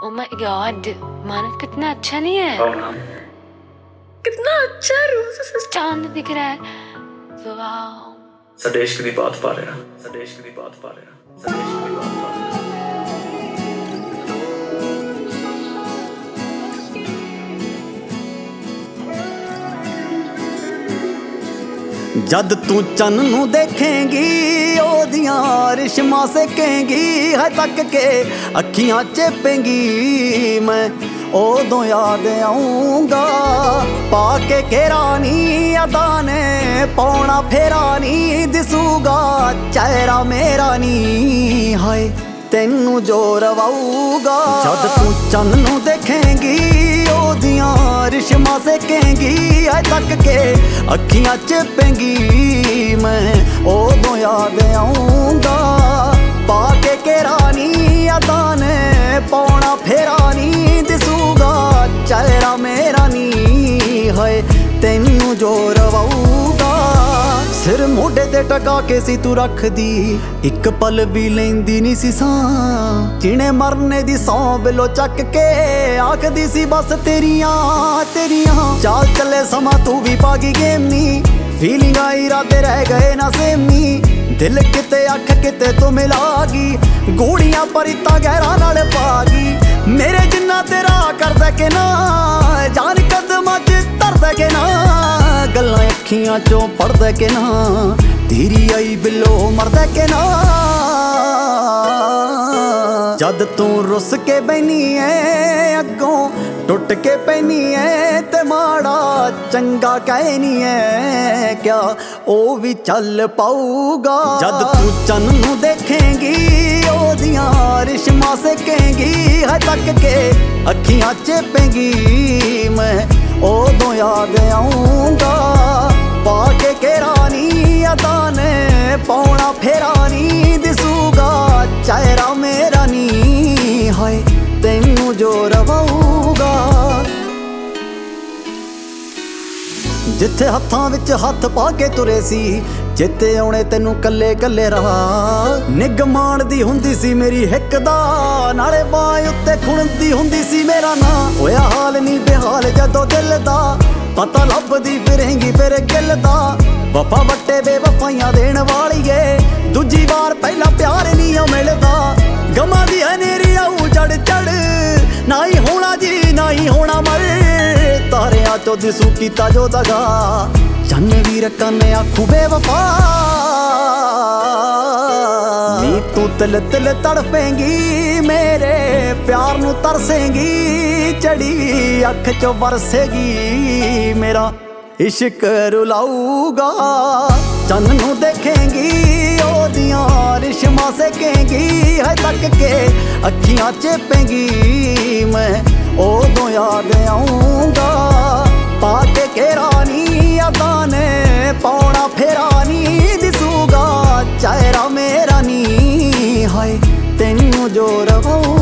Oh my God मानो कितना अच्छा नहीं है? कितना अच्छा रोज चांद दिख रहा है। वाओ ਸਾਡੇ ਇਸ਼ਕ ਦੀ ਬਾਤ ਪਾ ਰਿਹਾ, ਸਾਡੇ ਇਸ਼ਕ ਦੀ ਬਾਤ ਪਾ ਰਿਹਾ, ਸਾਡੇ ਇਸ਼ਕ ਦੀ ਬਾਤ ਪਾ ਰਿਹਾ। जद तू चन नू देखेंगी ओदियां रिश्मा सेकेंगी है तक के अखियां चेपेंगी मैं ओदों याद आऊंगा पाके केरानी अदाने पौना फेरानी दिसूगा चेहरा मेरा नी हाय तेनू जो रवाऊगा। जद तू चन नू देखेंगी ओदियां रिश्मा सेकेंगी है तक के अखियां चेपेंगी मैं ओदों याद आऊंगा पाके केरानी अदाने पौना फेरानी दिसूगा चेहरा मेरा नी है तेनू जो रवाऊगा। सिर मोढे ते टका के सी तू रखदी एक पल भी लेंदी नी सी सां जिने मरने दी सौं बिलो चक के आखदी सी बस तेरियां तेरियां चाल चले समा तू भी पागी गेमी फीलिंग आई राते रह गए ना सेमी दिल किते अख किते तू मिलागी गूड़ियां परिता गहरा नाल पागी मेरे जिन्ना तेरा करदा के ना जान कदमां च धरदा के ना गल्लां अखियां चों पढ़दा के ना तेरी आई बिलो मरदा के ना। जद तू रुस के बैनी है अगों टुट के पैनी है ते माड़ा चंगा कहनी है क्या ओ भी चल पाऊगा। जद तू चन नू देखेंगी ओदियां रिश्मा सेकेंगी है तक के अखियां चेपेंगी मैं ओदों याद आऊंगा पाके केरानी अदाने पौना फेरानी दिसूगा चेहरा मेरा नी हाय तेनू जो रवाऊगा। जिथे हत्थां विच हत्थ पा के तुरे सी चेते आउणे तैनू कल्ले कल्ले रहा निग माणदी हुंदी सी मेरी हिक दा नाले बाह उत्ते खुणदी हुंदी सी मेरा ना होया हाल नी बेहाल जदों दिल दा पता लभदी फिरेंगी फिर गिल दा वफा वट्टे बेवफाइयां देण वालीए दूजी बार पहला प्यार नी मिलदा गमां दी हनेरी आऊ चढ़ चढ़ ना ही होना जी ना ही होना मर तारियां चो दिसू कीता जो दगा चन वीर कन्ने आखू बेवफा नी तू तिल तिल तड़पेंगी मेरे प्यार नू तरसेंगी चढ़ी अख चो बरसेगी मेरा इश्क रुलाऊगा। चन नू देखेंगी ओदियां रिश्मा सेकेंगी है तक के अखियां चेपेंगी मैं ओदों याद आऊंगा पाके केरानी अदाने पौना फेरानी दिसूगा चेहरा मेरा नी हाय तेनू जो रवाऊगा।